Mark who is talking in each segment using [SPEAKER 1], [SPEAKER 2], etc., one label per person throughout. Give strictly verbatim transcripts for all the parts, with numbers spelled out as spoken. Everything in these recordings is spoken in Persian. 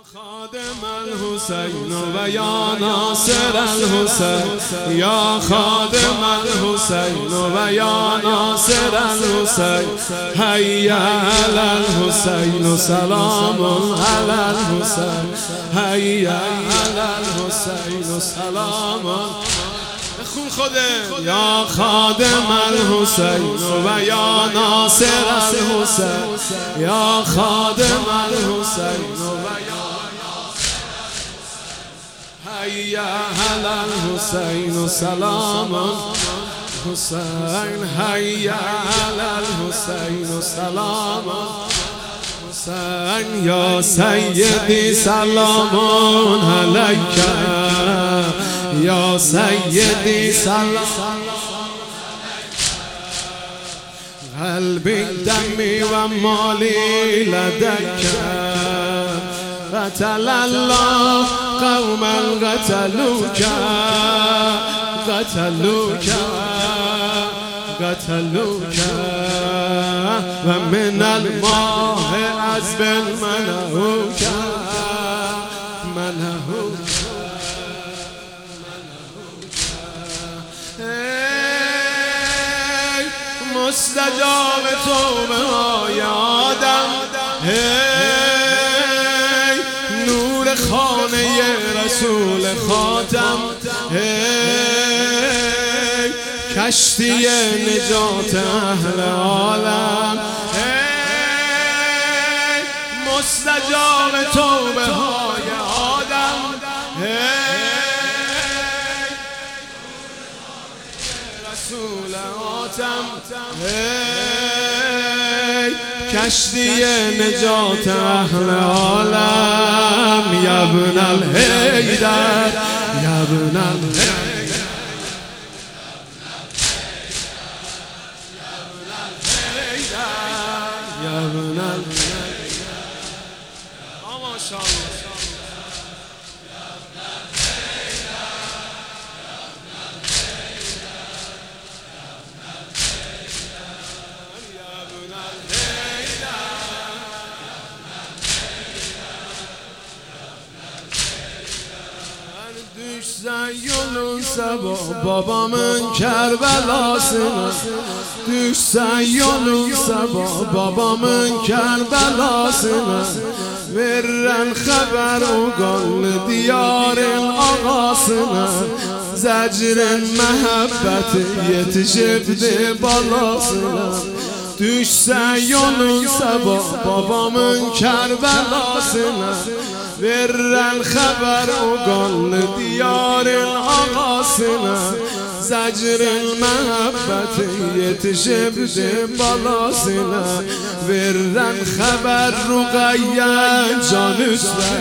[SPEAKER 1] خادم الحسین و یا ناصر الحسین یا خادم الحسین و یا ناصر الحسین حی علی الحسین سلام علی الحسین حی علی الحسین سلام خون خوده یا خادم الحسین و یا ناصر الحسین یا خادم الحسین و یا حی علی الحسین سلام حسین حی علی الحسین سلام حسین یا سیدی سلام علیک یا سیدی سلام قلبی دمی و مالی لدک قتل الله قوما قتلوک قتلوک قتلوک و من الماء عذب منهوک منهوک مستجاب توبه های آدم هی نور خانه رسول خاتم هی کشتی نجات اهل عالم هی مستجاب توبه های آدم هی رسول خاتم هی کشتی نجات اهل عالم یا ابن الحیدر یا ابن الحیدر یا ابن الحیدر ماشاءالله دوش زیون سبا بابا من کربلاسنا دوش زیون سبا بابا من کربلاسنا ورن خبر و گل دیار آقاسنا زجر محبت یتشفده بالاسنا دوش زیون سبا بابا من کربلاسنا ورن خبر و گل دیار آقاسنا زجر المحبت یتشبده بالاسنا ورن خبر رقیه جانسره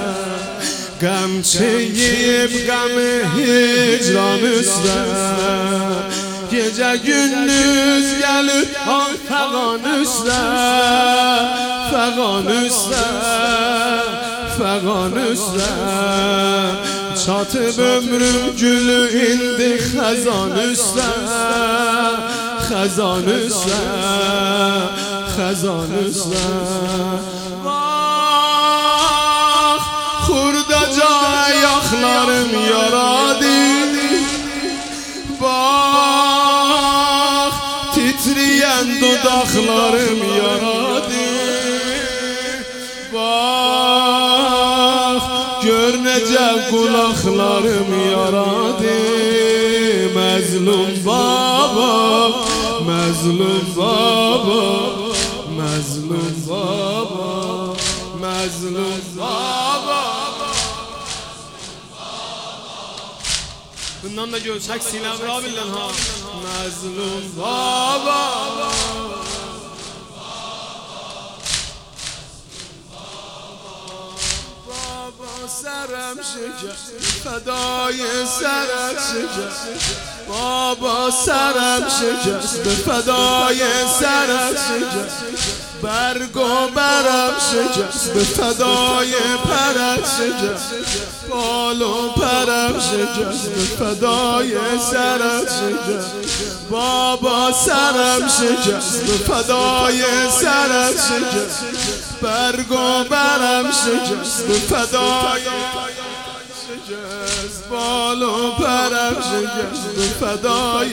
[SPEAKER 1] غم çeyip غم hicranısra gece gündüz gelir ay fağanısra fağanısra fağanısra çatıp ömrüm gülü indi xazanısra xazanısra xazanısra vah xurdaca ayaklarım yaradı bak titreyen dudaklarım yaradı bak gör nece kulaklarım yaradı mezlum baba mezlum baba mezlum baba mezlum baba. Bundan da görsek Sinem Rabil'den ha. Mazlum baba baba serem şeker fedai serem şeker baba serem şeker fedai serem şeker برگ و برم شکست به فدای پرت شکست بال و پرم شکست به فدای سرت شکست بابا سرم شکست به فدای سرت شکست برگ و برم شکست فدای شکست بال و پرم شکست فدای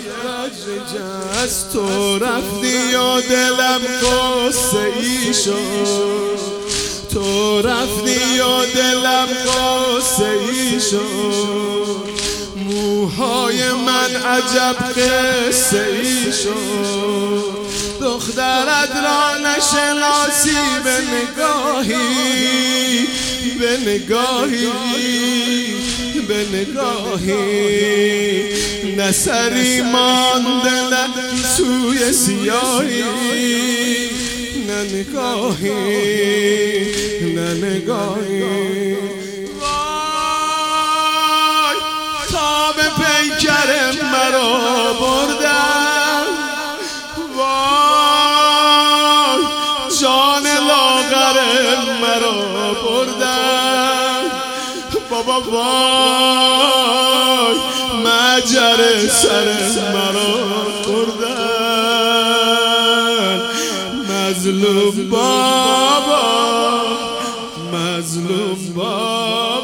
[SPEAKER 1] شکست تو رفتی و دلم قصه ای شد تو رفتی و دلم قصه ای شد موهای من عجب قصه ای شد دخترت را نشناسی به نگاهی به نگاهی به نگاهی نسری مانده نه سوی سیاهی نه نگاهی نه نگاهی وای تا به پیکر مرا بردن وای جان لاغر مرا بردن بابا وای مجر سر مرا بردن مظلوم بابا مظلوم بابا